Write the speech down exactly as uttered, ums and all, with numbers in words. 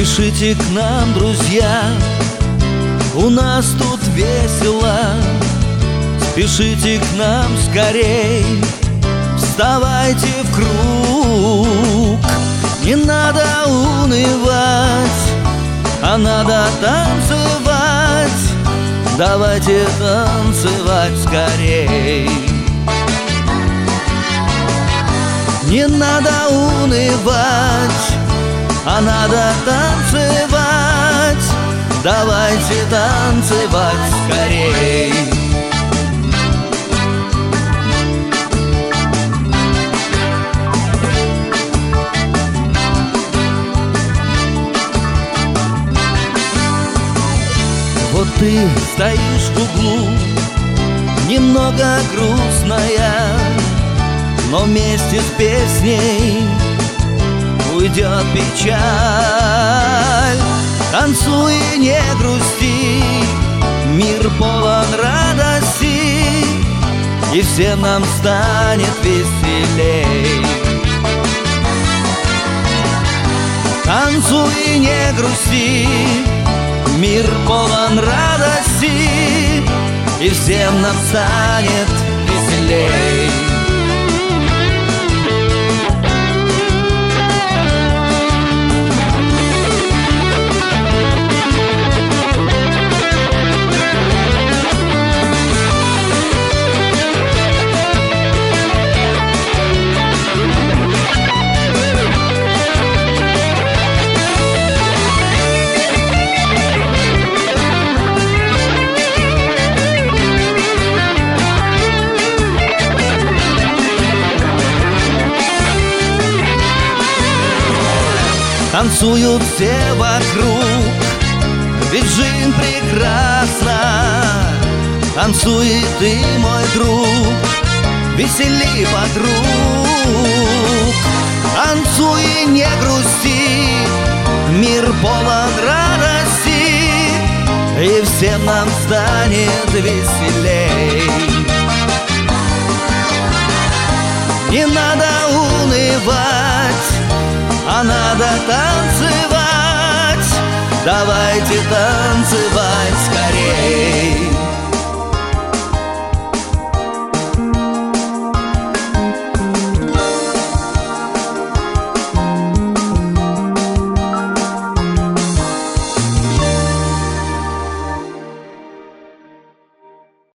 Спешите к нам, друзья, у нас тут весело. Спешите к нам скорей, вставайте в круг. Не надо унывать, а надо танцевать. Давайте танцевать скорей. Не надо унывать, а надо танцевать. Давайте танцевать скорей. Вот ты стоишь в углу, немного грустная, но вместе с песней уйдет печаль. Танцуй и не грусти, мир полон радости, и всем нам станет веселей. Танцуй и не грусти, мир полон радости, и всем нам станет веселей. Танцуют все вокруг, ведь жизнь прекрасна. Танцуй и ты, мой друг, весели подруг. Танцуй и не грусти, мир полон радости, и всем нам станет веселей. Не надо унывать, а надо танцевать. Давайте танцевать скорей.